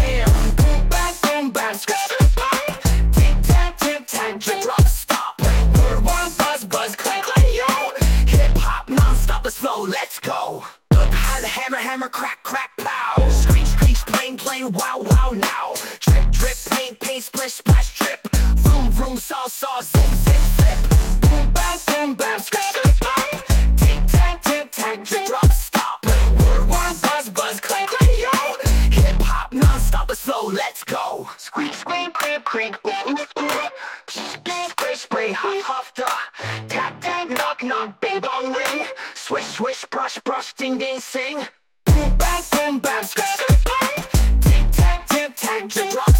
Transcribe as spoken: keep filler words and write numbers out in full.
bam, boom bang, boom bang, skip skip bang. Tick tack, tick tack, drip drop stop. Word one buzz buzz clank like yo. Hip hop non-stop, let's flow, let's go. Hammer, hammer, hammer, crack, crack, pow. Screech, screech, plain, plain, wow, wow, now. Drip, drip, paint, paint, splish, splash, drip. Vroom, vroom, saw, saw, zip, zip, zip. Boom, bang, boom, bang, skip, skip, bang. Tick, tack, tick, tack, drip, drop, stop. Word, one, buzz, buzz, clank, clank, yo. Hip hop, non-stop, let's flow, let's go. Squeak, squeak, creep, creep, ooh, ooh. Spray, spray, spray, huff, huff, duh. Tap, tap, knock, knock, bing, bong, ring. Swish, swish, brush, brush, ding, ding, sing. Boom, bang, boom, bang, skip, skip, bang. Tick, tack, tick, tack, drip, drop.